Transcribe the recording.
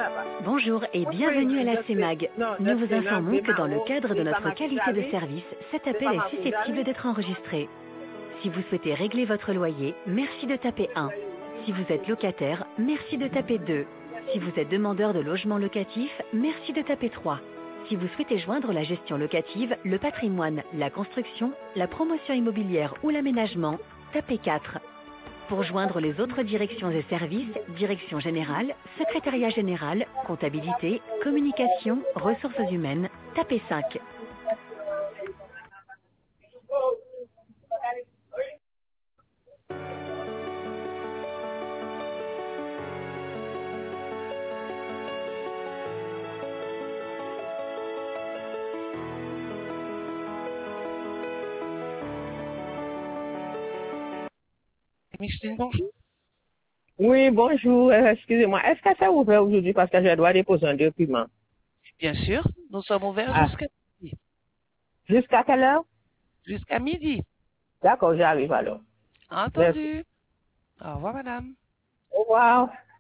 Bonjour et bienvenue à la CEMAG. Nous vous informons que dans le cadre de notre qualité de service, cet appel est susceptible d'être enregistré. Si vous souhaitez régler votre loyer, merci de taper 1. Si vous êtes locataire, merci de taper 2. Si vous êtes demandeur de logement locatif, merci de taper 3. Si vous souhaitez joindre la gestion locative, le patrimoine, la construction, la promotion immobilière ou l'aménagement, tapez 4. Pour joindre les autres directions et services, direction générale, secrétariat général, comptabilité, communication, ressources humaines, tapez 5. Micheline, bonjour. Oui, bonjour, excusez-moi. Est-ce que c'est ouvert aujourd'hui parce que je dois déposer un document? Bien sûr, nous sommes ouverts Ah, jusqu'à midi. jusqu'à quelle heure? Jusqu'à midi. D'accord, j'arrive alors. Merci. Entendu. Au revoir, madame. Au revoir.